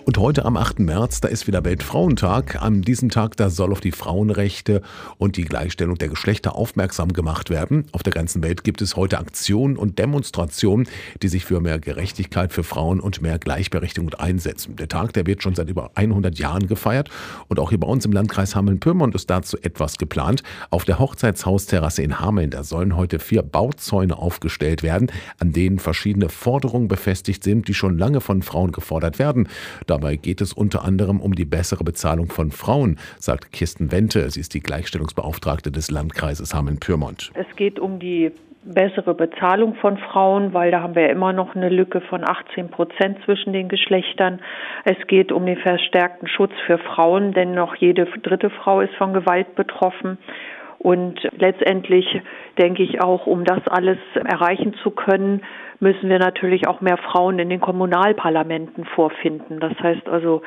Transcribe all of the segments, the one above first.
Und heute am 8. März, da ist wieder Weltfrauentag. An diesem Tag, da soll auf die Frauenrechte und die Gleichstellung der Geschlechter aufmerksam gemacht werden. Auf der ganzen Welt gibt es heute Aktionen und Demonstrationen, die sich für mehr Gerechtigkeit für Frauen und mehr Gleichberechtigung einsetzen. Der Tag, der wird schon seit über 100 Jahren gefeiert. Und auch hier bei uns im Landkreis Hameln-Pyrmont ist dazu etwas geplant. Auf der Hochzeitshausterrasse in Hameln, da sollen heute 4 Bauzäune aufgestellt werden, an denen verschiedene Forderungen befestigt sind, die schon lange von Frauen gefordert werden. Dabei geht es unter anderem um die bessere Bezahlung von Frauen, sagt Kirsten Wente. Sie ist die Gleichstellungsbeauftragte des Landkreises Hameln-Pyrmont. Es geht um die bessere Bezahlung von Frauen, weil da haben wir ja immer noch eine Lücke von 18% zwischen den Geschlechtern. Es geht um den verstärkten Schutz für Frauen, denn noch jede dritte Frau ist von Gewalt betroffen. Und letztendlich denke ich auch, um das alles erreichen zu können, müssen wir natürlich auch mehr Frauen in den Kommunalparlamenten vorfinden. Das heißt also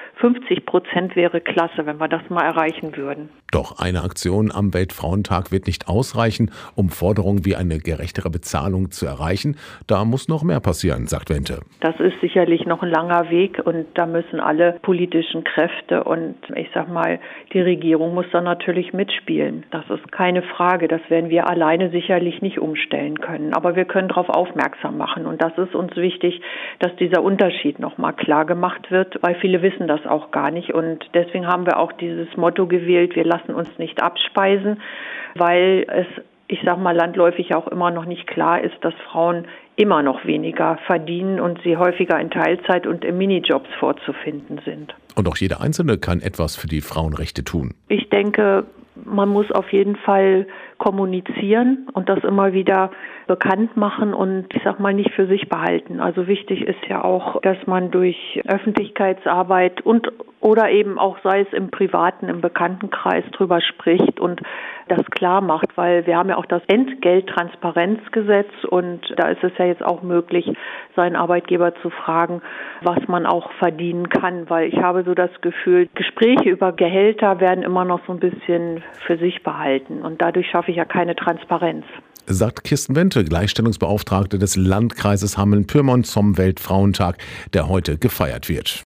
50% wäre klasse, wenn wir das mal erreichen würden. Doch eine Aktion am Weltfrauentag wird nicht ausreichen, um Forderungen wie eine gerechtere Bezahlung zu erreichen. Da muss noch mehr passieren, sagt Wente. Das ist sicherlich noch ein langer Weg und da müssen alle politischen Kräfte und ich sag mal, die Regierung muss da natürlich mitspielen. Das ist keine Frage. Das werden wir alleine sicherlich nicht umstellen können. Aber wir können darauf aufmerksam machen. Und das ist uns wichtig, dass dieser Unterschied nochmal klar gemacht wird, weil viele wissen das auch gar nicht. Und deswegen haben wir auch dieses Motto gewählt, wir lassen uns nicht abspeisen, weil es, ich sag mal, landläufig auch immer noch nicht klar ist, dass Frauen immer noch weniger verdienen und sie häufiger in Teilzeit und in Minijobs vorzufinden sind. Und auch jeder Einzelne kann etwas für die Frauenrechte tun. Ich denke, man muss auf jeden Fall kommunizieren und das immer wieder bekannt machen und ich sag mal nicht für sich behalten. Also wichtig ist ja auch, dass man durch Öffentlichkeitsarbeit oder eben auch sei es im privaten, im Bekanntenkreis drüber spricht und das klar macht, weil wir haben ja auch das Entgelttransparenzgesetz und da ist es ja jetzt auch möglich, seinen Arbeitgeber zu fragen, was man auch verdienen kann, weil ich habe so das Gefühl, Gespräche über Gehälter werden immer noch so ein bisschen für sich behalten und dadurch schaffe ich ja keine Transparenz. Sagt Kirsten Wente, Gleichstellungsbeauftragte des Landkreises Hameln-Pyrmont zum Weltfrauentag, der heute gefeiert wird.